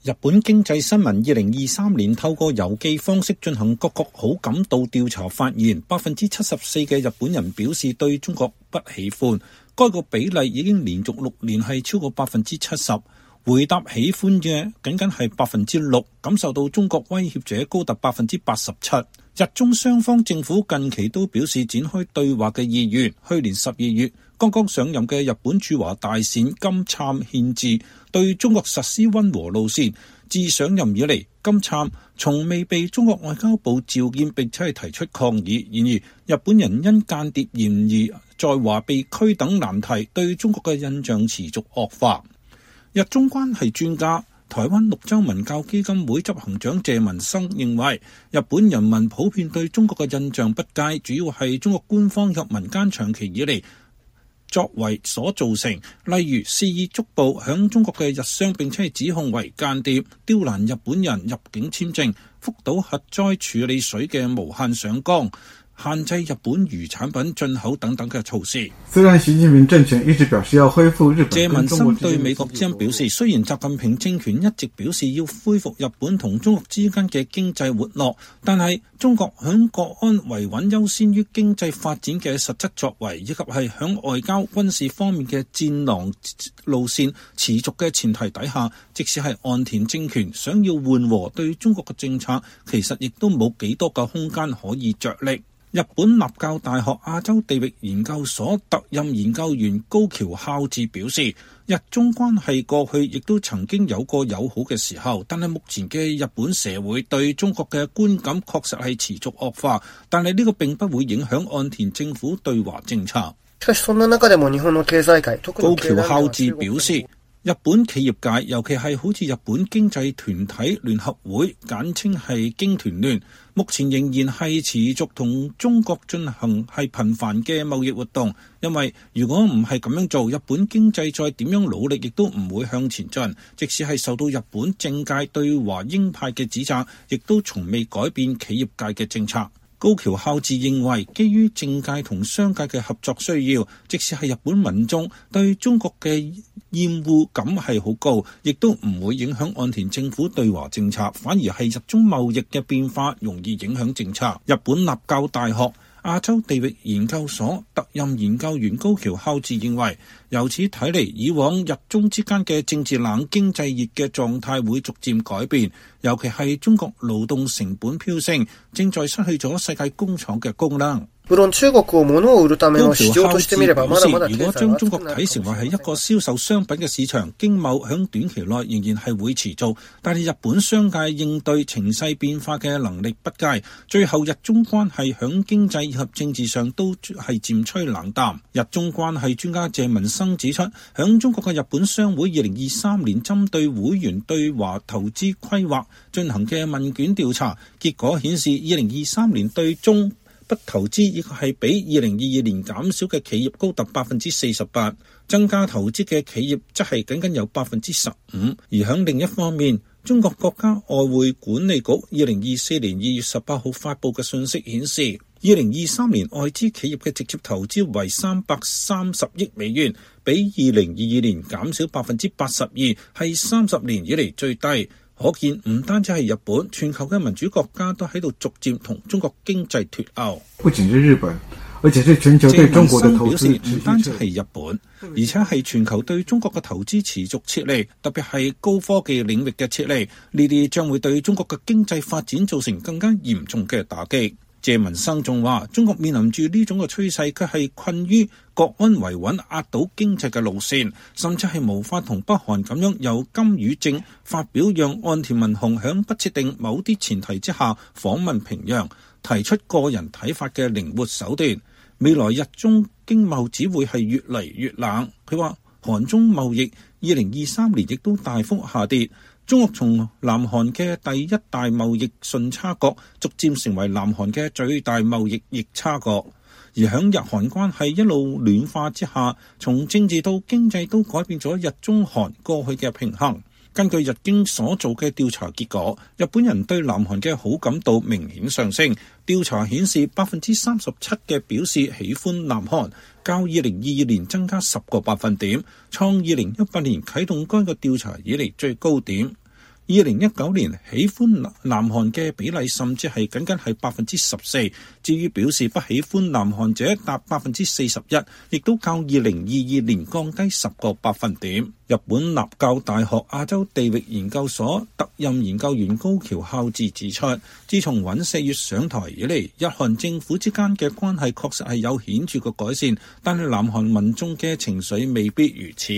日本經濟新聞2023年透過郵寄方式進行各國好感度調查，發現 74% 嘅日本人表示對中國不喜歡，該個比例已經連續6年係超過 70%。回答喜歡嘅僅僅係 6%， 感受到中國威脅者高達 87%。日中雙方政府近期都表示展開對話嘅意願。去年12月，剛剛上任嘅日本駐華大使金燦憲治對中國實施溫和路線。自上任以嚟，金燦從未被中國外交部召見並且係提出抗議。然而，日本人因間諜嫌疑在華被拘等難題，對中國嘅印象持續惡化。日中關係專家、台灣綠洲文教基金會執行長謝文生認為，日本人民普遍對中國嘅印象不佳，主要係中國官方及民間長期以嚟作為所造成，例如肆意捉捕響中國嘅日商，並且係指控為間諜，刁難日本人入境簽證，福島核災處理水嘅無限上綱，限制日本漁產品進口等等嘅措施。 雖然習近平政權一直表示要恢復日本， 謝文生對美國之音表示，雖然習近平政權一直表示要恢復日本同中國之間嘅經濟活絡，但係中國響國安維穩優先於經濟發展嘅實質作為，以及係響外交軍事方面嘅戰狼路線持續嘅前提底下，即使係岸田政權想要緩和對中國嘅政策，其實亦都冇幾多個空間可以着力。日本立教大學亞洲地域研究所特任研究員高橋孝志表示，日中關係過去亦都曾經有過友好嘅時候，但係目前嘅日本社會對中國嘅觀感確實係持續惡化，但係呢個並不會影響岸田政府對華政策。高橋孝志表示，日本企業界，尤其係好似日本經濟團體聯合會，簡稱係經團聯，目前仍然係持續同中國進行係頻繁嘅貿易活動，因為如果唔係咁樣做，日本經濟再點樣努力，亦都唔會向前進。即使係受到日本政界對華鷹派嘅指責，亦都從未改變企業界嘅政策。高橋孝志認為，基於政界同商界嘅合作需要，即使係日本民眾對中國嘅厭惡感係好高，亦都唔會影響岸田政府對華政策，反而係日中貿易嘅變化容易影響政策。日本立教大學亞洲地域研究所特任研究員高橋孝志認為，由此睇嚟，以往日中之間嘅政治冷經濟熱嘅狀態會逐漸改變，尤其係中國勞動成本飆升，正在失去咗世界工廠嘅功能。高橋孝志表示，如果將中國睇成為係一個銷售商品嘅市場，經貿響短期內仍然係會持續，但係日本商界應對情勢變化嘅能力不佳，最後日中關係響經濟以及政治上都係漸趨冷淡。日中關係專家謝文生指出，響中國嘅日本商會2023年針對會員對華投資規劃進行嘅問卷調查，結果顯示2023年對中不投資亦係比2022年減少嘅企業高達 48%， 增加投資嘅企業則係僅僅有 15%。 而響另一方面，中國國家外匯管理局2024年2月18號發布嘅信息顯示，2023年外資企業嘅直接投資為330億美元，比2022年減少 82%， 係30年以嚟最低。可見唔單止係日本，全球嘅民主國家都喺度逐漸同中國經濟脫鈎。 不僅是日本，而且是全球對中國的投資。謝文生表示，唔單止係日本，而且係全球對中國嘅投資持續撤離，特別係高科技領域嘅撤離，呢啲將會對中國嘅經濟發展造成更加嚴重嘅打擊。謝文生仲話，中國面臨住呢種嘅趨勢，佢係困於國安維穩壓倒經濟嘅路線，甚至係無法同北韓咁樣由金與正發表讓岸田文雄響不設定某啲前提之下訪問平壤，提出個人睇法嘅靈活手段。未來日中經貿只會係越嚟越冷。佢話韓中貿易2023年亦都大幅下跌。中國從南韓嘅第一大貿易順差國，逐漸成為南韓嘅最大貿易逆差國。而響日韓關係一路暖化之下，從政治到經濟都改變咗日中韓過去嘅平衡。根據日經所做嘅調查結果，日本人對南韓嘅好感度明顯上升。調查顯示 37% 嘅表示喜歡南韓，較2022年增加10個百分點，創2018年啟動該個調查以嚟最高點。 2019年喜歡南韓嘅比例甚至係僅係14%，至於表示不喜歡南韓者達41%，亦都較2022年降低10個百分點。日本立教大學亞洲地域研究所特任研究員高橋孝志指出，自從尹錫悅上台以嚟，日韓政府之間嘅關係確實係有顯著嘅改善，但係南韓民眾嘅情緒未必如此。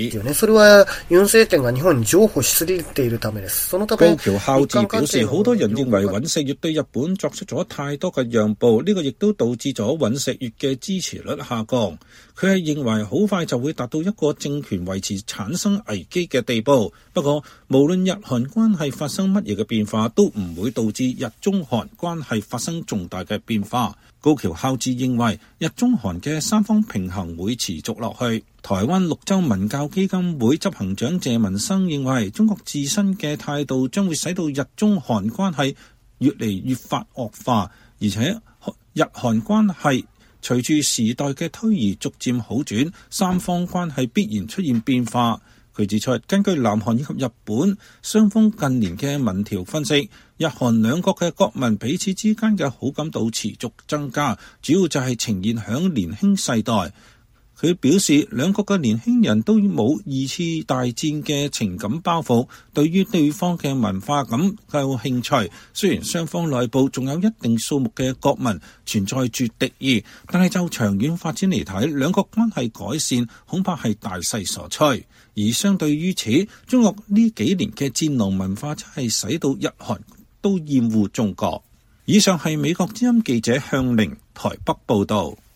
高橋孝志表示，好多人認為尹錫悅對日本作出咗太多嘅讓步，呢個亦都導致咗尹錫悅嘅支持率下降。佢係認為好快就會達到一個政權維持產生危機嘅地步。不過，無論日韓關係發生乜嘢嘅變化，都唔會導致日中韓關係發生重大嘅變化。高橋孝志認為，日中韓嘅三方平衡會持續落去。台灣綠洲文教基金會執行長謝文生認為，中國自身嘅態度將會使到日中韓關係越嚟越發惡化，而且日韓關係隨住時代嘅推移逐漸好轉，三方關係必然出現變化。佢指出，根據南韓以及日本雙方近年嘅民調分析，日韓兩國嘅國民彼此之間嘅好感度持續增加，主要就係呈現響年輕世代。佢表示，兩國嘅年輕人都冇二次大戰嘅情感包袱，對於對方嘅文化感有興趣。雖然雙方內部仲有一定數目嘅國民存在住敵意，但係就長遠發展嚟睇，兩國關係改善恐怕係大勢所趨。而相對於此，中國呢幾年嘅戰狼文化真係使到日韓都厭惡中國。以上係美國之音記者向玲台北報導。